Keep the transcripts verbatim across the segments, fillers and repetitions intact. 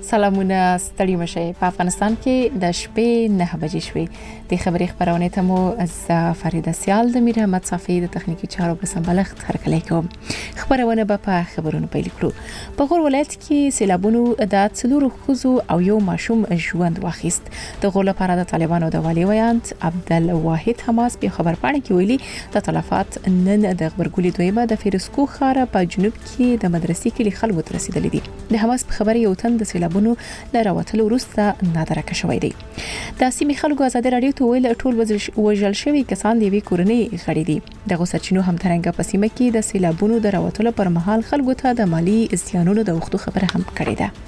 سلامونه ستړي مشه. په افغانستان کې د شپې نه بجې شوې. د خبري خبرونه ته مو از فرید سیال د میر احمد صافی د تخنیکی چارو په سمبالښت هرکلی کوم. خبرونه به په خبرونو پیل کړو. په غور ولایت کې سیلابونو د څلورو خزو او یو ماشوم ژوند واخیست. د غور لپاره د طالبانو د والی ویانت عبدالواحد حماس په خبر پاڼه کې ویلي د تلفات نن د خبرګولي دویمه د فیروسکو خاره په جنوب کې د مدرسې کې خلکو ته رسیدلې دي. د حماس په خبره یو تن د سیلابونو لراوتلو وروسته نادرکه شوی دی. د سیمې خلکو آزادي رادیو ته ویل ټول وژل شوی کسان د وی کورنۍ غړي دي. د غوسرچینو هم ترنګ په سیمه کې د سیلابونو د راوتلو پر مهال خلکو ته د مالی زیانونو د وختو خبره هم کړې ده.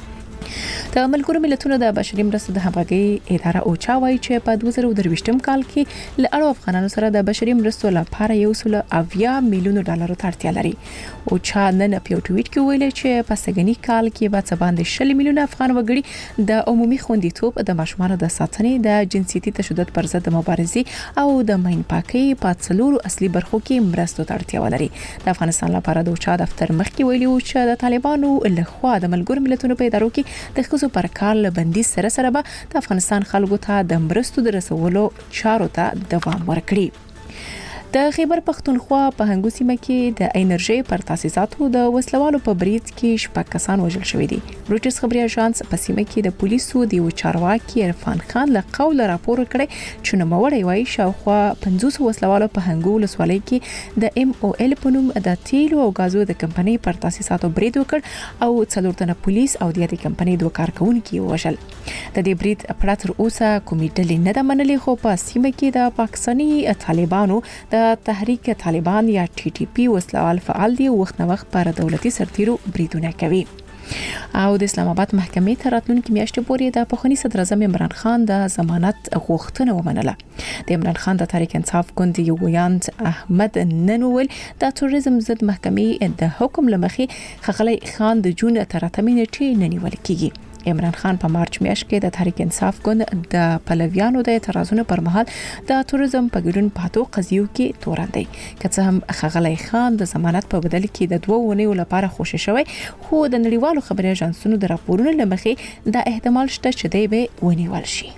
د ملګرو ملتونو د بشري مرستو د همغږي اداره اوچا وایي چې په دوه زره درویشتم کال کې ل اړو افغانانو سره د بشري مرستو لپاره یو سل اویا میلیون ډالر ته اړتیا لري. اوچا نن په یو ټویټ کې ویل چې په سګنی کال کې به څه باندې شل میلیون افغان وګړي د عمومي خوندیتوب د ماشومانو د ساتنې د جنسيتي تشدد پر ضد مبارزې او د ماین پاکي په څلورو اصلي برخو کې مرستو ته اړتیا ولري. د افغانستان لپاره د اوچا دفتر مخکې ویلي و چې د طالبانو لخوا د ملګرو ملتونو په ادارو کې د خصوصي پر کال بندي سره سره به د افغانستان خلکو ته د مرستو د رسولو چارو ته دوام ورکړي. د خیبر پختونخوا په هنګو سیمه کې د انرژي پر تاسیساتو د وسلوالو په بریټ کې شپږ کسان وژل شوی دي. روټرز خبري اژانس په سیمه کې د پولیسو د یو چارواکي عرفان خان له قول راپور کړی چې نو موري وایي شاوخوا پنځوس وسلوالو په هنګو ولسوالۍ کې د ام او ال په نوم د تیلو او غازو د کمپنۍ پر تاسیساتو برید وکړ او څلور تنه پولیس او د دې کمپنۍ دوه کارکونکو وژل. د دې برید په تر اوسه کومې ډلې نه د منلې خو په سیمه کې د پاکستاني طالبانو د تحریک طالبان یا ټي ټي پی وسلوال فعال دي وخت نه وخت پر دولتي سرتیرو بریدونه کوي. او د اسلام آباد محکمې ته راتلونکي میاشتې پورې د پخوانی صدر اعظم عمران خان د ضمانت غوښتنه ومنله. د عمران خان د تحریک انصاف ګوند یو ویاند احمد ننول د توریزم ضد محکمې د حکم لمخې خغلی خان د جون تر اتمه نیټې ننیول کیږي. عمران خان په مارچ میاشت کې د تحریک انصاف ګوند د پلویانو د اعتراضونو پر مهال د توریزم په ګډون پاتو قضیو کې توراندي. که څه هم خغلی خان د ضمانت په بدل کې د دوه ونیو لپاره خوشی شوی خو د نړیوالو خبري اژانسونو د راپورونو لمخې د احتمال شته چې دی به ونیول شي.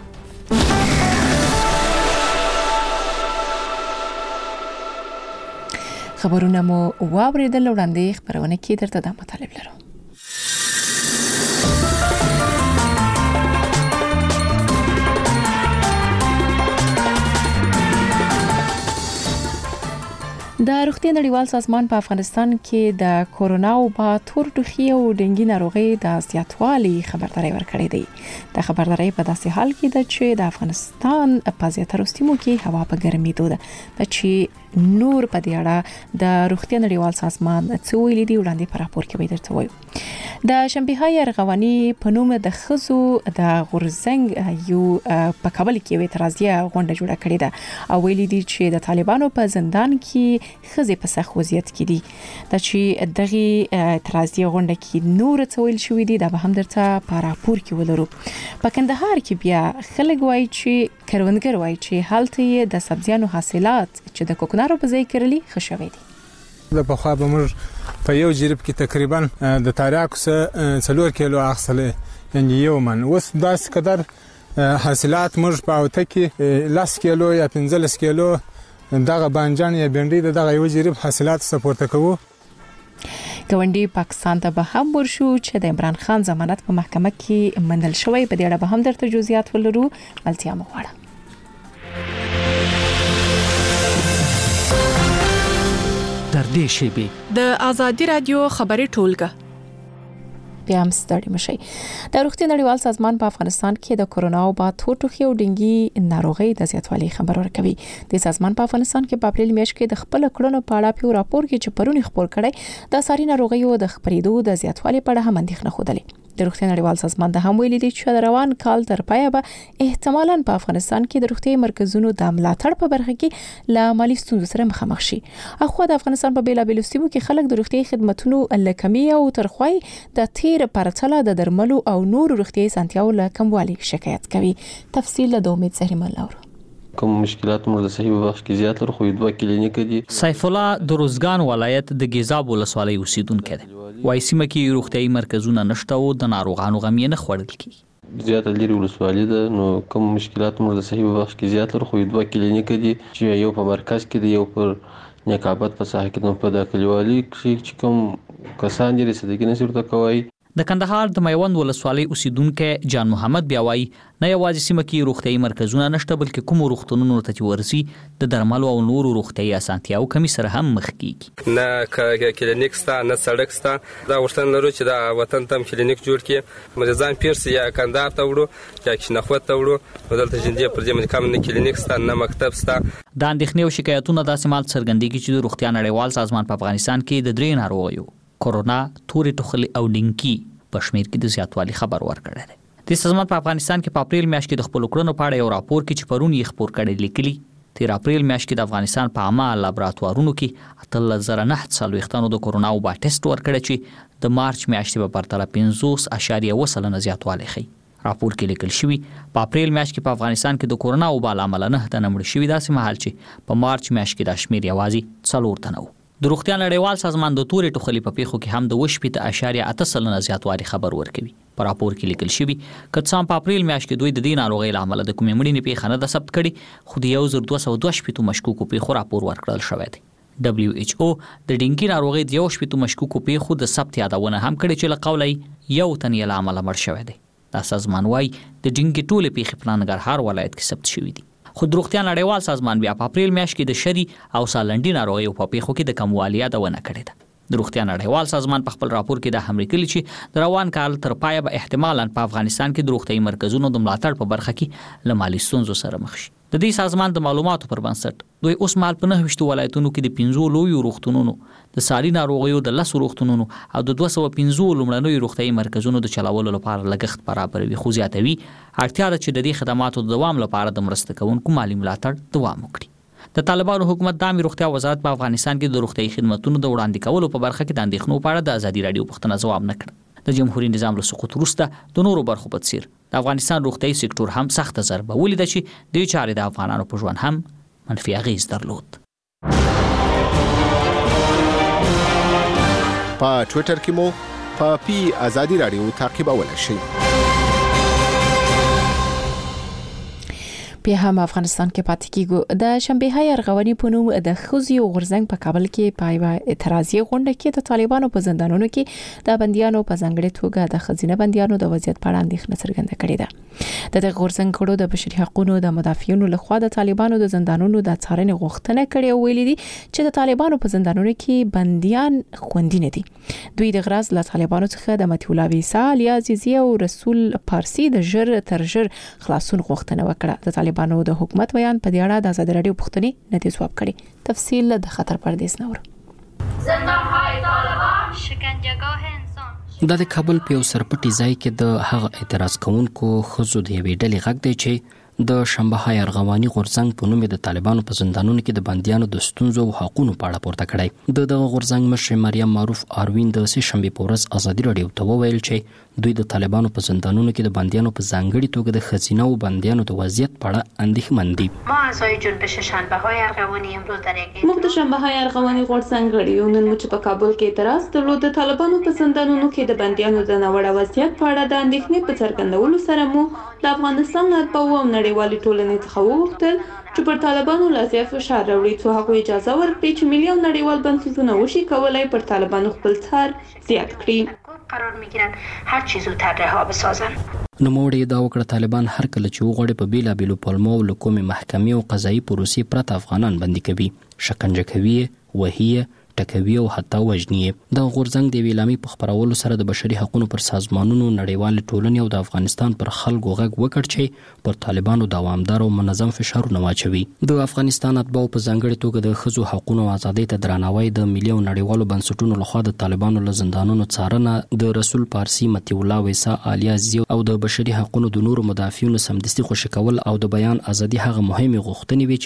خبرونه مو واوریدل وړاندې خبرونه کې درته د مطالب لرو. د روغتیا نړیوال سازمان په افغانستان کې د کورونا وبا تور ټوخي او ډنګي ناروغي د زیاتوالي خبرداري ورکړې ده. د خبرداري په داسې حال کې ده چې د افغانستان په زیاتره سیمو کې هوا په ګرمېدو ده. چې نور په دې اړه د روغتیا نړیوال سازمان څه ویلي دي وړاندې په راپور کې ویل شوی. د شنبههای ارغواني په نوم د خزو د غورزنګ یو په کابل کې وی اعتراضیه غونډه جوړه کړې ده او ویلي دي چې د طالبانو په زندان کې خزې په سخت وضعیت کې دي. د چې دغه اعتراضیه غونډه کې نور څه ویل شوی دي دا به هم درته په راپور کې ولرو. په کندهار کې بیا خلک وایي چې کروندګر وایي چې حالت د سبزیانو حاصلات چې د کوکنارو په ځای کړلي خښوي دي. د په خوا به موږ په یو جریب کې تقریبا د تاریاکو سره څلور کیلو اخصله یعنی یو من اوس داس قدر حاصلات موږ په اوته کې لاس کیلو یا پنځلس کیلو دغه بانجان یا بنډي دغه یو جریب حاصلات سپورت کوو. ګوندی پاکستان ته به هم ورشو چې د عمران خان ضمانت په محکمه کې منل شوی په دې اړه به هم درته جزئیات ولرو. ملتیا مغواړه. در دې شیبه د آزادی رادیو خبري ټولګه بیا هم ستړي مشي. د روغتیا نړیوال سازمان په افغانستان کې د کورونا وبا تور ټوخي او ډنګي ناروغي د زیاتوالي خبر ورکوي. د سازمان په افغانستان کې په اپریل میاشت کې د خپل کړنو په اړه په راپور کې چې پرونی خبر کړي د ساري ناروغیو د خبرېدو د زیاتوالي په اړه هم اندېښنه خوده. د روغتیا نړیوال سازمان د هم ویلي دي چې د روان کال تر پایه به احتمالاً په افغانستان کې د روغتي مرکزونو د ملاتړ په برخه کې له مالي ستونزو سره مخامخ شي. اخو د افغانستان په بیلابېلو سیمو کې خلک د روغتي خدماتونو لکمي او ترخوي د تیر پرتله د درملو او نور روغتي سنتیاو له کموالي شکایت کوي. تفصیل د امید زهري ملاور. کوم مشکلات موږ د صحیح بخش کې زیات لرو، خو دوه کلینیک دي. سیف الله د روزګان ولایت د ګیزاب ولسوالۍ اوسیدونکی دی. وایي سیمه کې روغتیايي مرکزونه نشته او د ناروغانو غم یې نه خوړل کیږي. زیاته لري ولسوالۍ ده، نو کوم مشکلات موږ د صحیح بخش کې زیات لرو، خو دوه کلینیک دي چې یو په مرکز کې دی، یو پر نیکابت په ساحه کې، نو په د کلیوالي کې چې کوم کسان دي رسیدګي نشي ورته کوي. د کندهار د میوند ولسوالۍ اوسیدونکو جان محمد بیا وایي نه یوازې سیمه کې روغتیايي مرکزونه نشته، بلکې کوم روغتونونو ته چې ورسي د درملو او نورو روغتیايي اسانتیاو کمی سره هم مخ کیږي. نه کلینیک ستا نه سړک ستا، دا غوښتنه لرو چې دا وطن ته کلینیک جوړ کړي، مریضان پیرسي یا کندهار ته وړو یا کشنخوت ته وړو، نو دلته جندې پر دې باندې کوم نه کلینیک ستا نه مکتب ستا. د اندېښنې او شکایتونو داسې مال څرګندېږي چې د روغتیا نړیوال سازمان په افغانستان کې د درې ناروغیو کورونا، تورې ټوخلي او ډینګي په شمیر کې د زیاتوالي خبر ورکړی دی. د سازمان په افغانستان کې په اپریل میاشت کې د خپل کړنو په اړه یو راپور کې چې پرون یې خپور کړی لیکلي، تیر اپریل میاشت کې د افغانستان په عامه لابراتوارونو کې اتلس زره نه څلوېښتانو د کورونا وبا ټیسټ ورکړی چې د مارچ میاشتې په پرتله پنځوس اعشاریه اووه سلنه زیاتوالی ښیي. راپور کې لیکل شوي په اپریل میاشت کې په افغانستان کې د کورونا وبا له امله نه تنه مړه شوي، داسې مهال چې په مارچ میاشت کې دا شمیر یوازې څلور تنه و. د روغتیا نړیوال سازمان د تورې ټوخلي په پیښو کې هم د اووه شپېته اعشاریه اته سلنه زیاتوالی خبر ورکوي. په راپور کې لیکل شوي که څه هم په اپریل میاشت کې دوی د دې ناروغۍ له امله د کومې مړینې پیښه نه ده ثبت کړې، خو د یو زر دوه سوه دوه شپېتو مشکوکو پیښو راپور ورکړل شوی دی. دبلیو ایچ او د ډینګي ناروغۍ د یو شپېتو مشکوکو پیښو د ثبت یادونه هم کړې چې له قوله یو تن یې له امله مړ شوی دی. دا سازمان وايي د ډینګي ټولې پیښې په ننګرهار ولایت کې ثبت شوي دي. خو د روغتیا نړیوال سازمان بیا په اپریل میاشت کې د شری او سالنډي ناروغیو په پیښو کې د کموالي یادونه کړې ده. د روغتیا نړیوال سازمان په خپل راپور کې د هم لیکلي چې د روان کال تر پایه به احتمالاً په افغانستان کې د روغتیايي مرکزونو د ملاتړ په برخه کې له مالي ستونزو سره مخ شي. د دې سازمان د معلوماتو پر بنسټ دوی اوس مهال په نهه ویشتو ولایتونو کې د پنځو لویو روغتونونو، د ساري ناروغیو د لسو روغتونونو او د دوه سوه پنځو لومړنیو روغتیايي مرکزونو د چلولو لپاره لګښت برابروي، خو زیاتوي اړتیا ده چې د دې خدماتو د دوام لپاره د مرسته کوونکو مالي ملاتړ دوام وکړي. د طالبانو حکومت د عامه روغتیا وزارت په افغانستان کې د روغتیايي خدماتو د وړاندې کولو په برخه کې د اندېښنو په اړه د ازادي راډیو پوښتنه ځواب نه کړ. د جمهوریت نظام له سقوط وروسته د نورو برخو په څیر د افغانستان روغتیايي سکتور هم سخته ضربه ولیده چې د چارې د افغانانو په ژوند هم منفي اغېز درلود. په ټوئیټر کې مو په پی ازادي راډیو تعقیبولای شئ. په هم افغانستان کې پاتې کیږو. د شنبه ارغواني په نوم د خوځي او غرزنګ په کابل کې پایو اعتراضي غونډه کې د طالبانو په زندانونو کې د بنديانو په ځنګړې توګه د خزینه بنديانو د وضعیت په اړه اندېښنه څرګنده کړې ده. د غرزنګ کړو د بشري حقوقو د مدافعینو لخوا د طالبانو د زندانونو د څارنې غوښتنه کړې او ویلي دي چې د طالبانو په زندانونو کې بنديان خوندي نه دي. دوی د غرض له طالبانو څخه د متي الله ویسا، علي عزیزي او رسول پارسي د ژر تر ژر خلاصون غوښتنه وکړه. د طالبانو د حکومت بیان په دې اړه د آزاد رادیو پوښتنې نه جواب کړي. تفصیل د خطر پردیس نور. زندان‌های طالبان شکنجهگاه انسان. د کابل په یو سرپټي ځای کې د هغه اعتراض کوونکو خزو د یوې ډلې غږ دی چې د شنبه ارغواني غورځنګ په نوم د طالبانو په زندانونو کې د بنديانو د ستونزو او حقوقو په اړه پورته کړی. د دغه غورځنګ مشر مریم معروف اروین د سه شنبه په ورځ آزادي رادیو ته وویل چې دوی د طالبانو په زندانونو کې د بنديانو په ځانګړي توګه د خزینه او بنديانو د وضعیت په اړه اندېښمن دي. ما اعضای جنبش شنبه‌های ارغوانی امروز در یک موږ د شنبه‌های ارغواني غورځنګ غړي یو نن چې په کابل کې اعتراض درلود د طالبانو په زندانونو کې د بنديانو د ناوړه وضعیت په اړه د اندېښنې په څرګندولو سره مو د افغانستان مطبوعاتو او نړیوالې ټولنې څخه وغوښتل چې پر طالبانو لازم فشار راوړي څو هغوی اجازه ورکړي چې ملي او نړیوال بنسټونه وشي کولای پر طالبانو خپل څار زیات کړي. قرار میگیرن هر چی زودتر رها بسازن. نوموړي دا وکړه طالبان هر کله چې وغواړي په بیلابیلو پلمو له کومې محکمې او قضایي پروسې پرته افغانان بندي کوي، شکنجه کوي، وهي ټکوي او حتی وژني. د غورځنګ د ویلامي په خبرولو سره د بشري حقوقو پر سازمانونو، نړیوال ټولنې او د افغانستان پر خلکو غږ وکړ چې پر طالبانو دوامدار او منظم فشارونه واچوي. د افغانستان اتباعو په ځانګړي توګه د ښځو حقوقو او ازادۍ ته درناوی د ملي او نړیوالو بنسټونو لخوا د طالبانو له زندانونو څارنه، د رسول پارسي، متي الله ویسا، علي عزیزي او د بشري حقوقو د نورو مدافعینو سمدستي خوشی کول او د بیان ازادي هغه مهمه غوښتنې وي چې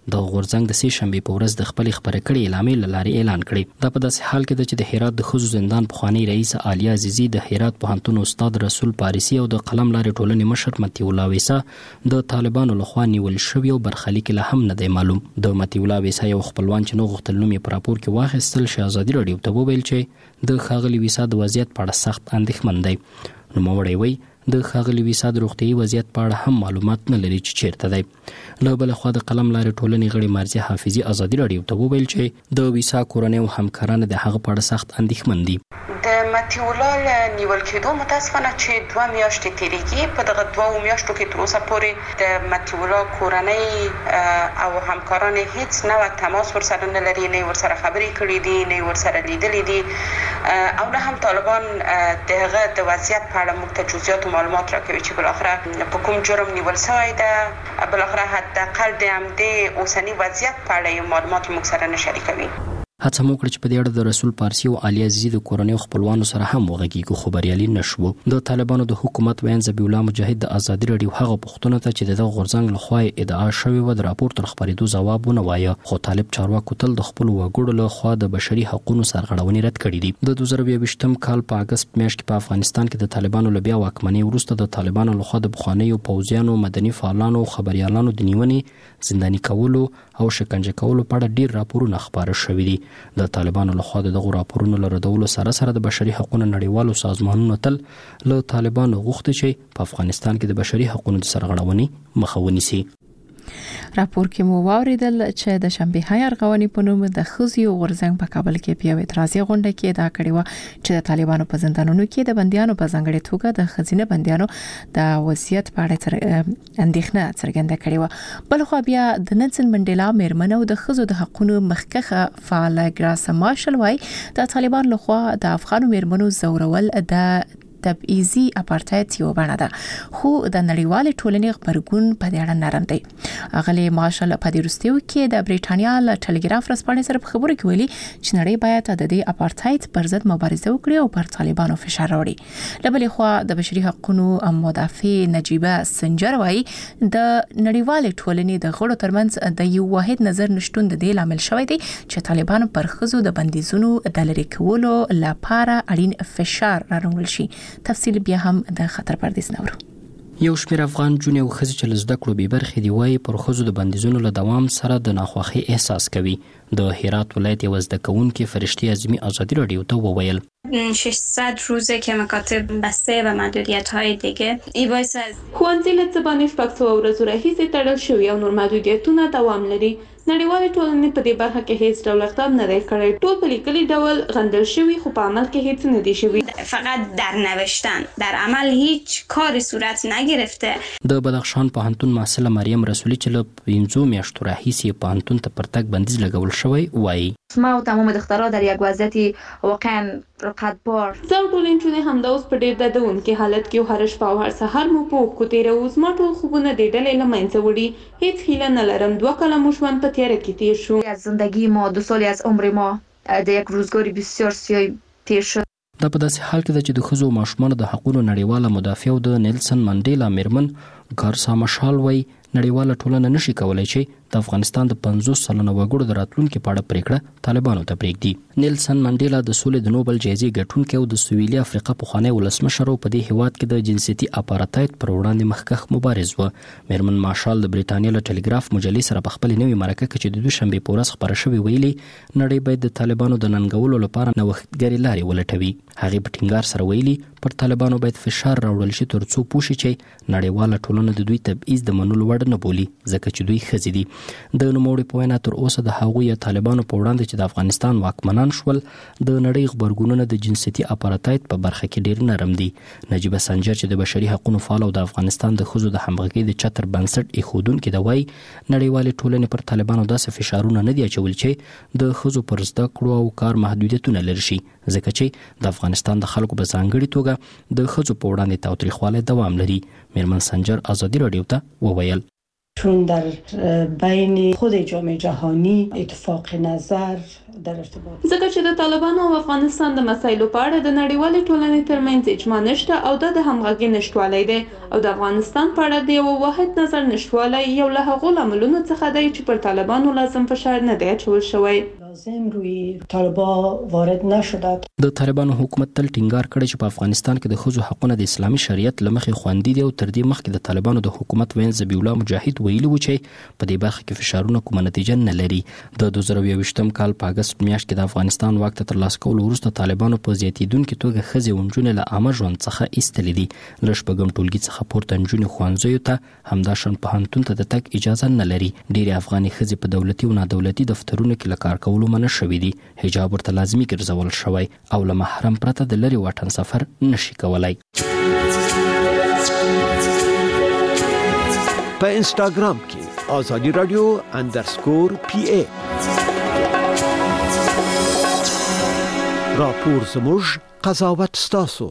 د غورځنګ د سې شنبې په ورځ د خپل خبرې کړې اعلامیې لاري اعلان کړی. دا په داسې حال کې ده چې د هرات د ښځو زندان پخوانی رئیس عالیه عزیزي، د هرات پوهنتون استاد رسول پاریسی او د قلم لارې ټولنې مشر متي الله ویسا د طالبانو لخوا نیول شوی او برخلیک لا هم نه دی معلوم. د متي الله ویسا یو خپلوان چې نو غوښتل نوم یې په راپور کې واخیستل شي ازادي راډیو ته وویل چې د ښاغلي ویسا د وضعیت په اړه سخت اندېښمن دی. نوموړی وایي د ښاغلي ویسا د روغتیايي وضعیت په اړه هم معلومات نه لري چې چیرته دی. له بل خوا د قلم لارې ټولنې غړي مرزي حافظي ازادي راډیو ته وویل چې د ویسا کورنۍ او همکاران د هغه په اړه سخت اندېښمن دي. د متي الله نیول کېدو متاسفانه چې دوه میاشتې تیریږي. په دغه دوه میاشتو کې تر اوسه پورې د متي الله کورنۍ او همکاران هیڅ نوع تماس ورسره نه لري، نه ورسره خبرې کړې دي، نه ورسره لیدلې دي او نه هم طالبان د هغه د وضعیت په اړه موږ ته جزئیات او معلومات راکوي چې بالاخره په کوم جرم نیول شوی ده. بالاخره حداقل د همدې اوسني وضعیت په اړه معلومات موږ سره نه شریکوي. هڅه مو کړې چې په دې اړه د رسول پارسی او عالیه عزیزي د کورنۍ خپلوانو سره هم وغږیږو، خو بریالي نشو. د طالبانو د حکومت وین ذبیح الله مجاهد د ازادي راډیو هغه پوښتنه ته چې د غورځنګ لخوا ادعا شوی و د راپور تر خبرېدو ځواب ونه وایه، خو طالب چارواکو تل د خپل وګړو له خوا د بشري حقوقو سرغړونې رد کړې دي. د دوه زره یوویشتم کال په اگست میاشت کې په افغانستان کې د طالبانو له بیا واکمنۍ وروسته د طالبانو لخوا د بخوانیو پوځیانو، مدني فعالانو او خبريالانو د نیونې، زنداني کولو او شکنجه کولو په اړه ډیر راپورونه خبره شوي دي. د طالبانو لخوا دغه راپورونو لردولو سره سره د بشري حقوقو نړیوالو سازمانونو تل له طالبانو غوښتي چې په افغانستان کې د بشري حقوقو د سرغړونې مخه ونیسي. راپور کې مو واوریدل چې د شنبه های ارغواني په نوم د خزي غورځنګ په کابل کې په اعتراضي غونډه کې دا کړی و چې د طالبانو په زندانونو کې د بنديانو په ځانګړي توګه د خزینه بنديانو د وضعیت په اړه اندېښنه څرګنده کړې و. بل خو بیا د نلسن منډیلا میرمنو د خزو د حقوقو مخکخه فعال ګراس مارشل وای د طالبان لخوا د افغان میرمنو زورول د تبعیضي اپارټایډ یو بڼه ده، خو د نړیوال ټولنې خبرګون په دې اړه نرم دی. اغلی مارشل په دې وروستیو کې د بریټانیا له ټلګراف رسپانې سره په خبرو کې ویلي چې نړۍ باید د دې اپارټایډ پر ضد مبارزه وکړي او پر طالبانو فشار راوړي. له بلې خوا د بشري حقوقو مدافع نجيبه سنجر وايي د نړیوال ټولنې د غړو ترمنځ د یو واحد نظر نشټون د دې لامل شوی دی چې طالبانو پر خزو د بندیزونو د لری کولو لپاره اړین فشار راوړل شي. تفصیل بیا هم د خطر پردیس نورو. یو شمېر افغان جونې او ښځې چې له زده کړو بې برخې دي وایي پر ښځو د بندیزونو له دوام سره د ناخوښۍ احساس کوي. د هرات ولایت یو زده کوونکې فرشته اعظمي ازادي راډیو ته وویل ششصد روزه که مکاتب بسته و محدودیت‌های دیگه ای باعث از ښوونځي له څه باندې شپږ سوه ورځو راهیسې تړل شوي او نور محدودیتونه دوام لري. نړیوالې ټولنې په دې برخه کې هیڅ ډول اقدام نه دی کړی. ټول په لیکلي ډول غندل شوي خو په عمل کې هیڅ نه دی شوي. فقط در نوشتن، در عمل هیچ کاری صورت نگرفته. د بدخشان پوهنتون محصله مریم رسولی چې له پنځو میاشتو راهیسې پوهنتون ته پر تګ بندیز لګول شوی وایي ما و تمام دخترها در یک وضعیت واقعا رقتبار. زه ټول نجونې همدا اوس په ډېر دردونکي حالت کې هر شپه او هر سهار مو په اوښکو تېروو. زما ټول خوبونه د ډلې له منځه وړي. هیڅ هیله نه لرم. دوه کاله مو ژوند په تیاره کې تیر شو. از زندگی ما دو سالی از عمر ما در یک روزگاری بسیار سیاه تیر شد. دا په داسې حال کې ده چې د ښځو او ماشومانو د حقوقو نړیواله مدافع د نیلسن منډیلا میرمن ګارسا مشال وایي نړیواله ټولنه نشي کولای چې د افغانستان د پنځوس سلنه وګړو د راتلونکي په اړه پریکړه طالبانو ته پرېږدي. نیلسن منډیلا د سولې د نوبل جایزې ګټونکی او د سویلي افریقا پخوانی ولسمشر په دې هیواد کې د جنسیتي اپارټایډ پر وړاندې مخکښ مبارز و. میرمن مارشال د بریټانیا له ټلګراف مجلې سره په خپل نوې مرکه کې چې د دوشنبې په ورځ خبره شوې ویلي نړۍ باید د طالبانو د ننګولو لپاره نوښتګرې لارې ولټوي. هغې په ټینګار سره ویلي پر طالبانو باید فشار راوړل شي ترڅو پوه شي چې نړیواله ټولنه د دوی تبعیض د منلو وړ نه بولي ځکه چې دوی ښځې دي. د نوموړي په وینا تر اوسه د هغوی طالبانو په وړاندې چې د افغانستان واکمنان شول د نړۍ غبرګونونه د جنسیتي اپارټایډ په برخه کې ډیر نرم دي. نجيبه سنجر چې د بشري حقوقو فعال او د افغانستان د ښځو د همغږۍ د چتر بنسټ ایښودونکي دی وایي نړیوالې ټولنې پر طالبانو داسې فشارونه نه دي اچول چې د ښځو پر زده کړو او کار محدودیتونه لري شي ځکه چې د افغانستان د خلکو په ځانګړي توګه د ښځو په وړاندې تاوتریخوالی دوام لري. میرمن سنجر ازادي راډیو ته وویل چون در بین خود جامعه جهانی اتفاق نظر در ارتباط ځکه چې د طالبانو او افغانستان د مسایلو په اړه د نړیوالې ټولنې ترمنځ اجماع نشته او د همغږي نشټوالی دی او د افغانستان په اړه د یو واحد نظر نشټوالی یو له هغو لاملونو څخه دی چې پر طالبانو لازم فشار نه دی اچول شوی. لازم روی طالبان وارد نشده. د طالبانو حکومت تل ټینګار کړی چې په افغانستان کې د ښځو حقونه د اسلامي شریعت لمخې خوندي دي او تر دې مخکې د طالبانو د حکومت وین ذبیح الله مجاهد ویلي و چې په دې برخه کې فشارونه کومه نتیجه نه لري. د دوه زره یوویشتم کال په اگست میاشت کې د افغانستان واک ته ترلاسه کولو وروسته طالبانو په زیاتیدونکو توګه ښځې او نجونې له عامه ژوند څخه ایستلې دي. له شپږم ټولګي څخه پورته نجونې ښوونځیو ته همداشان پوهنتون ته د تګ اجازه نه لري. ډېرې افغاني ښځې په دولتي او نادولتي دفترونو کې له کار کولو منع شوي دي. حجاب ورته لازمي ګرځول شوی او له محرم پرته د لرې واټن سفر نشي کولای. په انستاګرام کې آزادي رادیو اندرسکور پی ای راپور زموږ قضاوت ستاسو.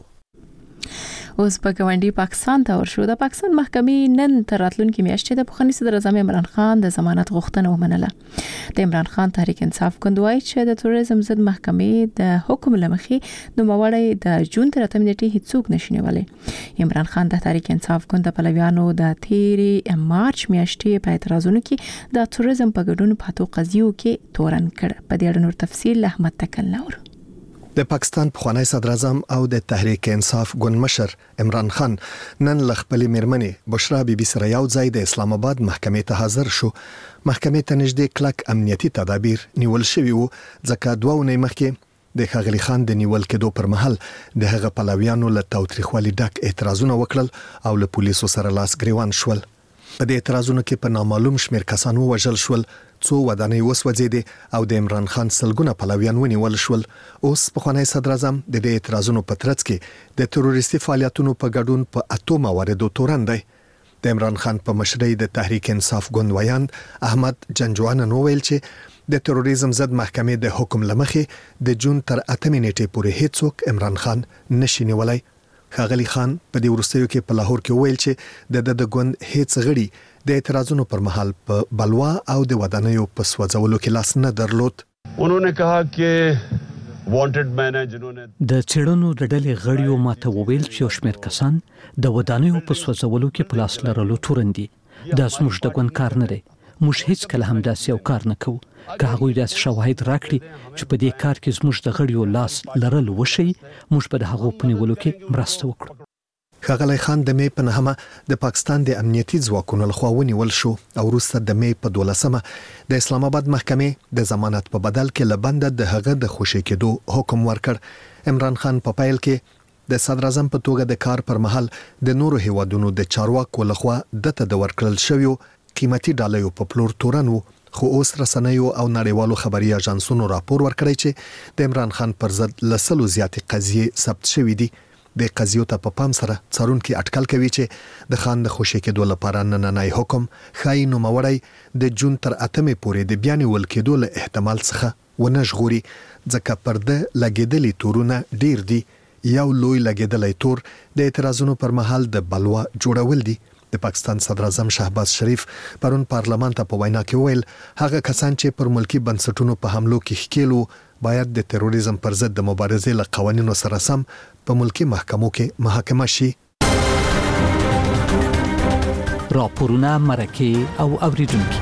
اوس په ګاونډي پاکستان ته ورشو. د پاکستان محکمې نن تر راتلونکي میاشتې د پخواني صدر اعظم عمران خان د ضمانت غوښتنه ومنله. د عمران خان تحریک انصاف ګوند وایي چې د تروریزم ضد محکمې د حکم لمخې نوموړی د جون تر اتمې نیټې هیڅوک نشي نیولای. عمران خان د تحریک انصاف ګوند د پلویانو د تیرې مارچ میاشتې په اعتراضونو کې د تروریزم په ګډون پاتو قضیو کې تورن کړ. په دې اړه نور تفصیل احمد تکل نور. د پاکستان پخوانی صدر اعظم او د تحریک انصاف ګوند مشر عمران خان نن ل خپل میرمنې بشرا بیبي سره یو ځای د اسلام آباد محکمې ته حاضر شو. محکمې ته نږدې کلک امنیتي تدابیر نیول شوي وو ځکه دوه ونې مخکې د ښاغلي خان د نیول کېدو پر مهال د هغه پلویانو له تاوتریخوالي ډک اعتراضونه وکړل او له پولیسو سره لاس ګریوان شول. په دې اعتراضونو کې په نامعلوم شمیر کسان ووژل شول، څو ودانۍ وسوځېدې او د عمران خان سلګونه پلویان ونیول شول. اوس پخوانی صدر اعظم د دې اعتراضونو په ترڅ کې د تروریستي فعالیتونو په ګډون په اتو مواردو تورن دی. د عمران خان په مشرۍ د تحریک انصاف ګوند ویان احمد جنجوان نو ویل چې د تروریزم ضد محکمې د حکم لمخې د جون تر اتمې نیټې پورې هیڅوک عمران خان نشي نیولای. ښاغلي خان په دې وروستیو کې په لاهور کې ویل چې د د ګوند هیڅ غړي د اعتراضونو پر مهال په بلوا او د ودانیو په سوځولو کې لاس نه درلود. انہوں نے کہا کہ وانټډ مین جنہوں نے د چړنو د ډلې غړیو ماته وویل چې شمیر کسان د ودانیو په سوځولو کې په لاس لرلو تورندي. دا زموږ د ګوند کار نه دی. موږ هیڅ کله هم داسې یو کار نه کوو. که هغوی داسې شواهد راکړي چې په دې کار کې زموږ د غړیو لاس لرل وشي، موږ به د هغو په نیولو کې مرسته وکړو. ښاغلی خان د مې په نهمه د پاکستان د امنیتي ځواکونو لخوا ونیول شو او وروسته د مې په دولسمه د اسلام آباد محکمې د ضمانت په بدل کې له بنده د هغه د خوشي کېدو حکم ورکړ. عمران خان په پیل کې د صدر اعظم په توګه د کار پر مهال د نورو هیوادونو د چارواکو لخوا دته د ورکړل شویو قیمتي ډالۍ په پلور تورن وو، خو اوس رسنیو او نړیوالو خبري اژانسونو راپور ورکړی چې د عمران خان پر ضد لسلو زیاتې قضیې ثبت شوې دي. د قضیو ته په پام سره څارونکي اټکل کوي چې د خان د خوشي کېدو لپاره نننۍ حکم ښایي نوموړی د جون تر اتمې پورې د بیا نیول کېدو له احتمال څخه ونه ژغوري ځکه پر ده لګېدلي تورونه ډیر دي. یو لوی لګېدلی تور د اعتراضونو پر مهال د بلوا جوړول دي. د پاکستان صدر اعظم شهباز شریف پرون پارلمان ته په وینا کې ویل هغه کسان چې پر ملکی بنسټونو په حملو کې ښکیلو باید د تروریزم پر ضد د مبارزې له قوانینو سره سم په ملکی محکمو کې محاکمه شي. راپورونه مرکه او اوریدونکو.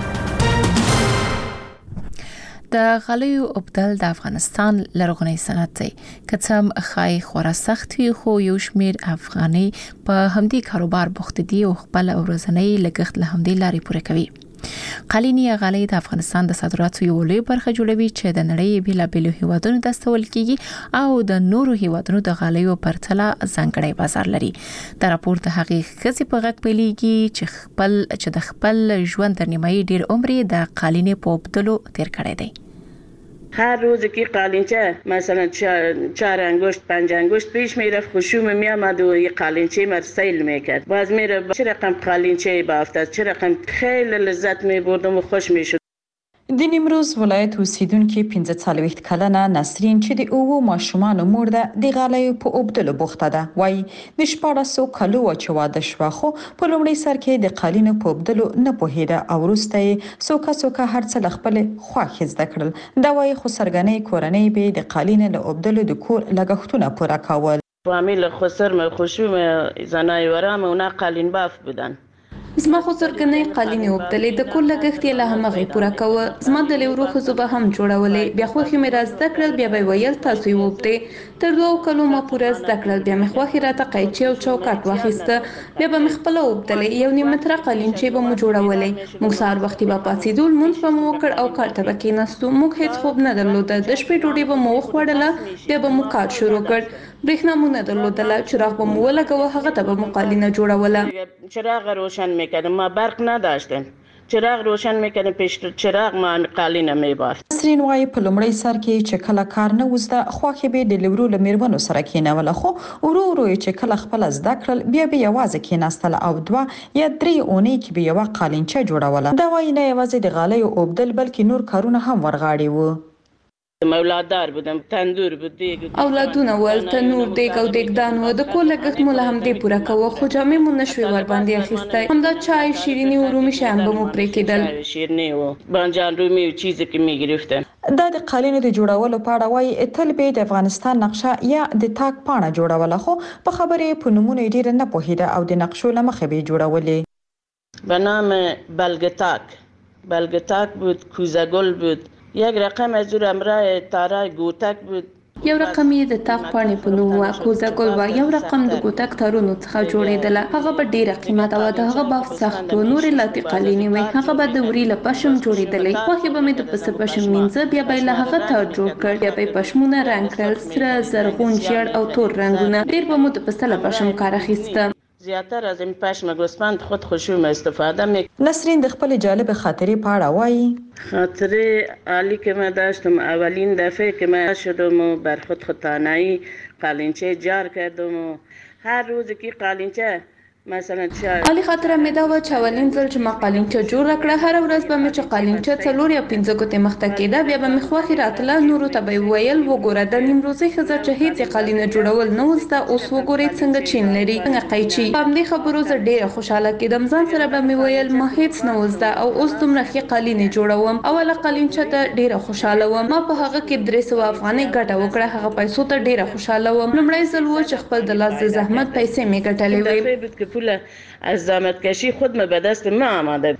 د غلیو ابدال د افغانستان لرغونی صنعت دی. کڅم خای خورا سخت وي خو یو شمیر افغاني په همدې کاروبار بوخت دي او خپل ورځنی لګښت له همدې لارې پوره کوي. قالینی غالۍ د افغانستان د صادراتو یو لوی برخه جوړوي چې د نړۍ بیلابیلو هیوادونو ته استول کیږي او د نورو هیوادونو د غالیو پرتله ځانګړی بازار لري. د راپور د حقیقت خزي په غږ پیلېږي چې خپل چې د خپل ژوند تر نیمایي ډیر عمر د قالینی په بدلو تیر کړی دی. هر روز که قالینچه مثلا چهار انگشت پنج انگشت پیش میرفت خشوم میامد و یه قالینچه مر سیل میکرد. باز میره چه رقم قالینچه بافت چه رقم خیلی لذت میبردم و خوش میشد. د نیمروز ولایت اوسیدونکو پنځه څلوېښت کلنه نسرین چې د اوو ماشومانو مور ده د غالیو په اوبدلو بوخته ده. وایي د شپاړسو کلو چې واده شوه خو په لومړي سر کې د قالینو په اوبدلو نه پوهېده او وروسته یې څوکه څوکه هر څه له خپلې خوښې زده کړل. دا وایي خو سرګنۍ کورنۍ به د قالینو له اوبدلو د کور لګښتونه پوره کول. فامیل خسر و خشوم زنای ورام اونا قالین باف بودن. زما خو سرګنۍ قالینې اوبدلې د کور لګښت یې له همغې پوره کوه. زما د لیورو ښځو به هم جوړولې. بیا خوښې مې را زده کړل. بیا به یې ویل تاسو یې ووبدئ. تر دوو کلو ما پوره زده کړل. بیا مې خوښې راته قیچي او چوکاټ واخیسته. بیا به مې خپله اوبدلې. یو نیم متره قالینچې به مو جوړولې. موږ سهار وختي به پاڅېدو، لمونځ به مو وکړ او کار ته به کېناستو. موږ هېڅ خوب نه درلوده. د شپې ډوډۍ به مو وخوړله. بیا به مو کار شروع کړ. برېښنا مو نه درلودله. چراغ به مو ولګوه، هغه ته به مو قالینه جوړوله. چراغ روشن میکردم، ما برق نداشتیم. چراغ روشن میکنه پیش چراغ ما قالینه میبافت. نسرین وایي په لومړي سر کې چې کله کار نه وزده خوښې به د لیورو له میرمنو سره کېنوله، خو ورو ورو چې کله خپله زده کړل بیا به یوازې کېناستله او دوه یا درې اونۍ کې به یوه قالینچه جوړوله. دا وایي نه یوازې د غالیو اوبدل بلکې نور کارونه هم ورغاړي وو. اولاددار بودم، تندور بود، دیگ اولادونه ول، تنور، دیگ او دیگدان و د کور لګښت مو له همدې پوره کوه، خو جامې مو نشوې ورباندې اخیستی. همدا چای، شیریني و رومي شیان به مو پرې کېدل. شیریني و بانجان رومي و چیزی که میگرفتن. دا د قالینو د جوړولو په اړه وایي تل به د افغانستان نقشه یا د تاک پاڼه جوړوله، خو په خبرې په نومونو یې ډېره نه پوهېده او د نقشو له مخې به یې جوړولې. به نام بلگتاک بلگتاک بود، کوزه‌گل بود. یک رقم از او امرای تارای گوتک بود. یو رقم یې د تاق پاڼې په نوم و، کوزه‌ګل و. یو رقم د ګوتک تارونو څخه جوړېدله. هغه به ډېره قیمته وه. د هغه بافت سخت و. نورې لاتي قالینې وې. هغه به د وري له پشم جوړېدلې. خوښې به مې د پسه پشم مینځه. بیا به یې له هغه تار جوړ کړ. بیا به یې پشمونه رنګ کړل، سره، زرغون، ژیړ او تور رنګونه. ډېر به مو د پسه له پشم کار اخیسته. زیاتر از این پشم گوسفند خود خشوم استفاده می. نسرین د خپل جالب خاطرې په اړه وایي خاطره عالی که من داشتم اولین دفعه که من شدم و بر خود خطانایی قالینچه جار کردم و هر روز که قالینچه مثلا عالی خاطره مې دا وه چې اولین ځل چې ما قالینچه جوړه کړه، هره ورځ به مې چې قالینچه څلور یا پنځه ګوتې مخته کېده. بیا به مې خوښې راتله. نورو ته به یې ویل وګوره د نیمروزۍ ښځه چې هېڅ یې قالینه جوړول نه و زده، اوس وګورئ څنګه چین لري، څنګه قیچي. په همدې خبرو زه ډېره خوشحاله کېدم. ځان سره به مې ویل ما هېڅ نه و زده او اوس دومره ښې قالینې جوړوم. اوله قالینچه ته ډېره خوشحاله وم. ما په هغه کې درې سوه افغانۍ ګټه وکړه. هغه پیسو ته ډېره خوشحاله وم. لومړی ځل و چې خپل د لاس د زحمت پیسې مې ګټلې وې. از زحمت کشی خود ما به دست ما آمده.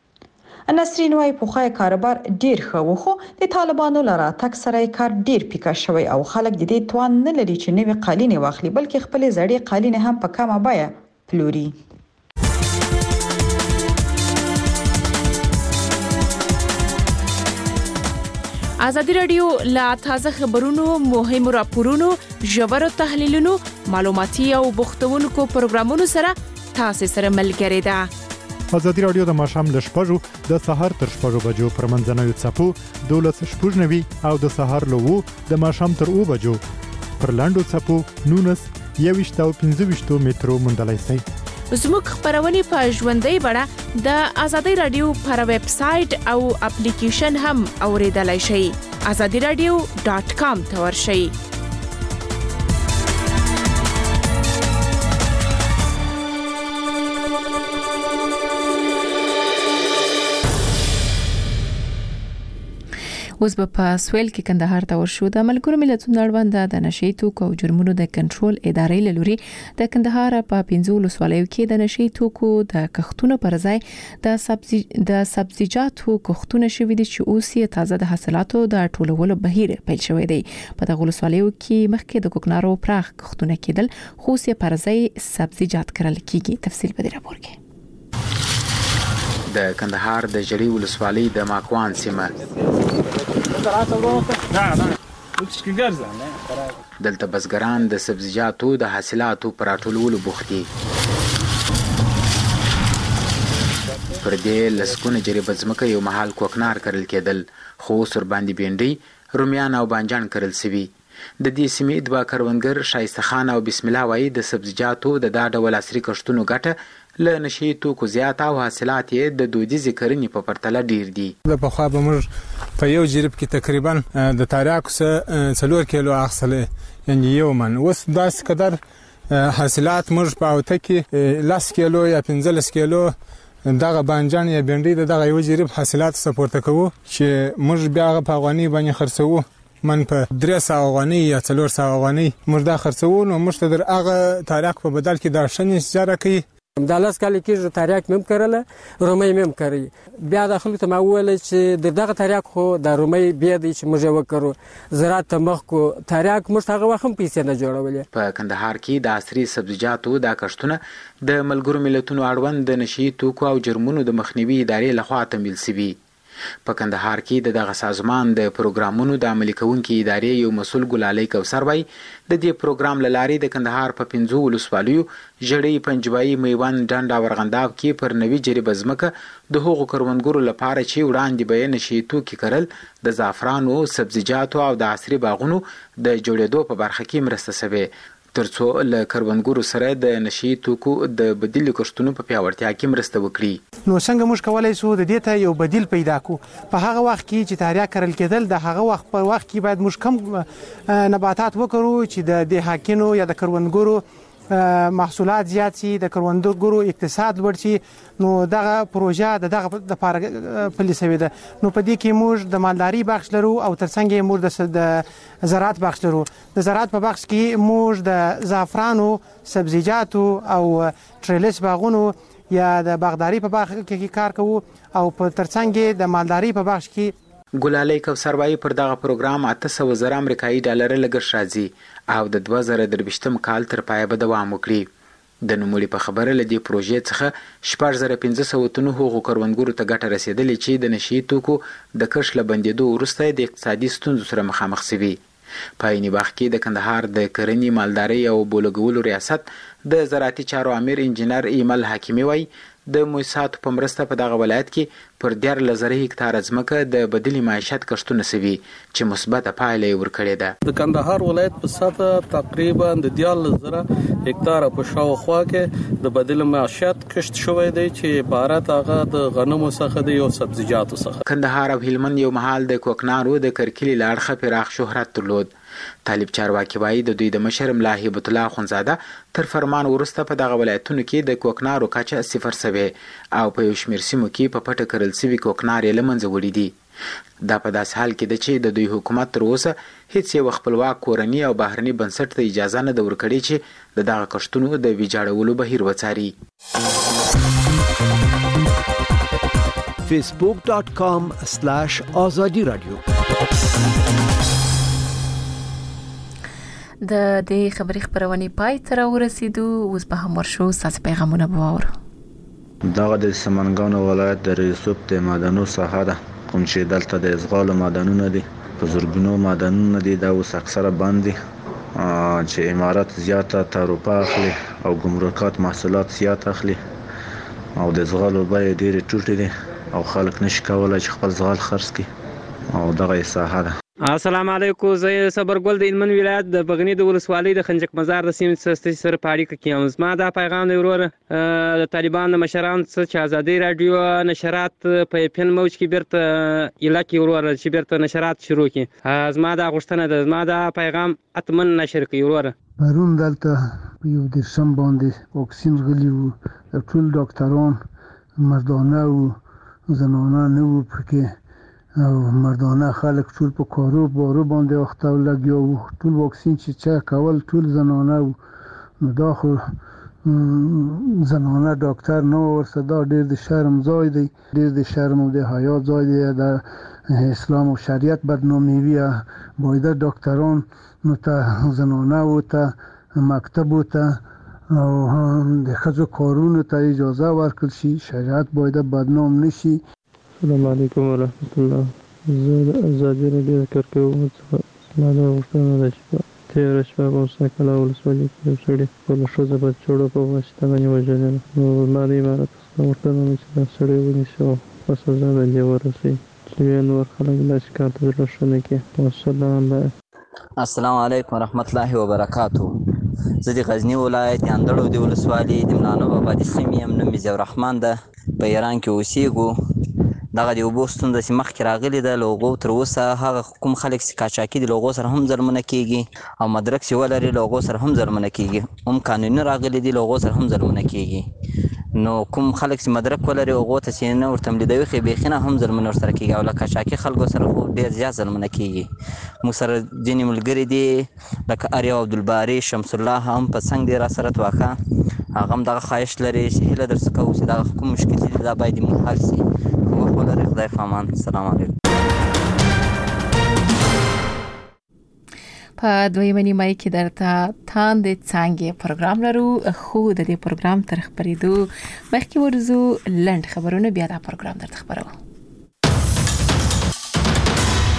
نسرین وایي پخوی کاروبار ډیر ښه و، خو د طالبانو له راتګ سره یې کار ډیر پیکه شوی او خلک د دې توان نه لري چې نوې قالینې واخلي، بلکې خپلې زړې قالینې هم په کمه بیه پلوري. ازادي راډیو لا تازه خبرونو، مهمو راپورونو، ژورو تحلیلونو، معلوماتي او بوختونکو پروګرامونو سره تاسو سره ملګری ده. ازادي راډیو د ماښام له شپږو د سهار تر شپږو بجو پر منځنوي څپو دولس شپږ نوي او د سهار له اوو د ماښام تر اوو بجو پر لاندو څپو نونس یوویشت او پنځه ویشتو مترو موندلی شئ. زموږ خبرونه په ژوندۍ بڼه د ازادي راډیو پر ویب سټ او اپلیکیشن هم اوریدلای شئ. ازادي راډیو ډاٹ کام ته ورشئ. اوس به په سویل کې کندهار ته ورشو. د ملګرو ملتونو اړوند د نشي توکو او جرمونو د کنټرول ادارې له لوري د کندهار په پنځو ولسوالیو کې د نشي توکو د کښتونو پر ځای د سبزی د سبزیجاتو کښتونه شوي دي چې اوس یې تازه د حاصلاتو د ټولولو بهیر پیل شوی دی. په دغه ولسوالیو کې مخکې د کوکنارو پراخ کښتونه کېدل، خو اوس یې پر ځای سبزیجات کرل کیږي. تفصیل په دې راپور کې. د کندهار د جړی ولسوالۍ د ماکوان سیمه دلته بزګران د سبزیجاتو د حاصلاتو پر راټولولو بوخت دي. پر دې لسګونه جریبه ځمکه یو مهال کوکنار کرل کېدل، خو اوس ورباندې بینډۍ، رومیان او بانجان کرل سوي. د دې سیمې دوه کروندګر شایسته خان او بسم الله وایي د سبزیجاتو د دا ډول عصري کښتونو ګټه له نشي توکو زیات او حاصلات یې د دودیزې کرنې په پرتله ډیر دي. د پخوا به موږ په یو جریب کې تقریبا د تریاکو څخه څلور کیلو اخیستلې، یعنې یو من. اوس داسې قدر حاصلات موږ په اوته کې لس کیلو یا پنځلس کیلو دغه بانجان یا بینډۍ د دغه یو جریب حاصلات سپورته کوو چې موږ بیا هغه په افغاني باندې خرڅوو. من په درې سوه افغانۍ یا څلور سوه افغانۍ موږ دا خرڅوو، نو موږ ته در هغه تریاک په بدل کې دا ښه نتیجه راکوي. دا لس کاله کېږي تریاک مې هم کرله، رومۍ مې هم کري. بیا د خلکو ته ما وویل چې د دغه تریاک خو د رومۍ بیا دی چې موږ یې وکړو، زراعت ته مخ کو. تریاک موږ ته هغه وخت هم پیسې نه جوړولې. په کندهار کې د عصري سبزیجاتو دا کښتونه د ملګرو ملتونو اړوند د نشي توکو او جرمونو د مخنیوي ادارې لخوا تمویل شوي. په کندهار کې د دغه سازمان د پروګرامونو د عملي کوونکي ادارې یو مسؤل ګلالۍ کوثر وایي د دې پروګرام له لارې د کندهار په پنځو ولسوالیو ژړۍ، پنجوایي، میوند، ډنډ او ارغنداب کې پر نوي جریبه ځمکه د هغو کروندګرو لپاره چې وړاندې به یې نشي توکي کرل د زعفرانو، سبزیجاتو او د عصري باغونو د جوړېدو په برخه کې مرسته شوې، ترڅو له کروندګرو سره د نشي توکو د بدیل کښتونو په پیاوړتیا کې مرسته وکړي. نو څنګه موږ کولای شو د دې ته یو بدیل پیدا کو؟ په هغه وخت کې چې تریاک کرل کېدل، د هغه وخت په وخت کې باید موږ کم نباتات وکړو چې د دهاکینو یا د کروندګرو محصولات زیات شي، د کروندګرو اقتصاد لوړ شي. نو دغه پروژه د دغه لپاره پلې شوې ده. نو په دې کې موږ د مالداري بخش لرو او ترڅنګ یې موږ د زراعت بخش لرو. د زراعت په بخش کې موږ د زعفرانو، سبزیجاتو او ټریلس باغونو یا د باغداري په بخش کې کار کوو، او په ترڅنګ یې د مالداري په بخش کې. ګلالۍ کوثر وایي پر دغه پروګرام اته سوه زره امریکایي ډالر لګښت راځي او د دوه زره درویشتم کال تر پایه به دوام وکړي. د نوموړي په خبره له دې پروژې څخه شپږ زره پنځه سوه تنو هغو کروندګرو ته ګټه رسېدلې چې د نشي توکو د کښت له بندېدو وروسته د اقتصادي ستونزو سره مخامخ شوي. په عیني وخت کې د کندهار د کرنې، مالدارۍ او بولګولو ریاست د زراعتي چارو امیر انجینر ایمل حکیمي وایي د موسساتو په مرسته په دغه ولایت کې پر دیارلس زره هکتاره ځمکه د بدیل معیشت کښتونه شوي چې مثبته پایله یې ورکړې ده. د کندهار ولایت په سطحه تقریبا د دیارلس زره هکتاره په شاوخوا کې د بدیل معیشت کښت شوی دی چې عبارت هغه د غنمو څخه دی او سبزیجاتو څخه. کندهار او هلمند یو مهال د کوکنارو د کرکلي له اړخه پراخ شهرت درلود. طالب چارواکي وایي د دوی د مشر ملا هیبت الله اخونزاده تر فرمان وروسته په دغه ولایتونو کې د کوکنارو کچه صفر شوې او په یو شمېر سیمو کې په پټه کرل شوي کوکنار یې له منځه وړي دي. دا په داسې حال کې ده چې د دوی حکومت تر اوسه هیڅ یو خپلواک کورني او بهرني بنسټ ته اجازه نه ده ورکړې چې د دغه کښتونو د ویجاړولو بهیر وڅاري. فیسبوک ډاٹ کام سلاش آزادی رادیو. د دې خبري خبرونه پای تر ورسېدو، اوس به هم ورشو ساس پیغامونه باور. دغه د سمنګانو ولایت د ریسوب د معدنونو ساحه ده، کوم چې دلته د ازغال معدنونه دي، په زرګونو معدنونه دي. دا اوس اکثره بند دي چې امارات زیاته تعرفه اخلي او ګمرکات محصولات زیات اخلي او د ازغالو بیې ډېرې ټیټې دي او خلک نشي کولای چې خپل ازغال خرڅ کړي او دغه ساحه ده. السلام علیکم، زه صبرګل د هلمند ولایت د بغنی د ولسوالۍ د خنجق مزار د سیمې څخه سره په اړیکه کې یم. زما دا پیغام دی وروره د طالبانو مشرانو څخه چې ازادي رادیو نشرات په پین موج کې بیرته علاقې وروره چې بیرته نشرات شروع کړي. زما دا غوښتنه ده، زما دا پیغام اتمن نشر کړي وروره. پرون دلته یو درسم باندې واکسین غلی وو، ټول ډاکټران مردانه وو، زنانه نه وو پکې او مردانه خلک ټول په کارو بارو باندې وخت او لګیا وو. ټول واکسین چې چا کول ټول زنانه وو. نو دا خو زنانه ډاکټر نه ورسره، دا ډېر د شرم ځای دی، ډېر د شرم او د حیا ځای دی. د اسلام او شریعت بدنامي وي. باید ډاکټران نو ته زنانه وو ته مکتب وو ته او د ښځو کارونو ته اجازه ورکړل شي. شریعت باید بدنام نشي. السلام علیکم ورحمت الله. زه د ازادي رادیو کارکوونکی څخه زما دا غوښتنه ده چې په تېره شپه په موسی کلا ولسوالۍ کې یو سړي خپله ښځه په چوړو په واسطه باندې وژلې ده. نو زما د امارت څخه غوښتنه ده چې دا سړی ونیسي او په سزا باندې ورسوي چې بیا نور خلک داسې کار ته زړه ښه نه کړي. والسلام. السلام علیکم ورحمت الله وبرکاتو. زه د غزنی ولایت اندړو د ولسوالۍ د ملانو آبادي سیمې یم. نوم مې ضیاء الرحمن ده. په ایران کې اوسېږو. دغه د اوبو ستونزه چې مخکې راغلې ده له هغو تر اوسه هغه کوم خلک چې قاچاقي دي له هغو سره هم ظلمونه کېږي او مدرک چې ولري له هغو سره هم ظلمونه کېږي. هم قانوني راغلي دي له هغو سره هم ظلمونه کېږي. نو کوم خلک چې مدرک ولري هغو ته چې نه ورته ملیدوي خو بیخي نه هم ظلمونه ورسره کېږي او له قاچاقي خلکو سره خو ډېر زیات ظلمونه کېږي. موږ سره ځینې ملګري دي لکه اریا عبدالباري، شمس الله هم په څنګ دی را سره توکه. هغه هم دغه خواهش لري چې هیله درڅخه کوو چې دغه کوم مشکل دي دا باید موږ حل شي. وخت ولرئ. خدای پامان. السلام علیکم. په دویمه نیمه کې درته تاند څنګه پروګرام لرو. خو د دې پروګرام تر خبرېدو مخکې ورزو لند خبرونه بیا دا پروګرام درته خبرو.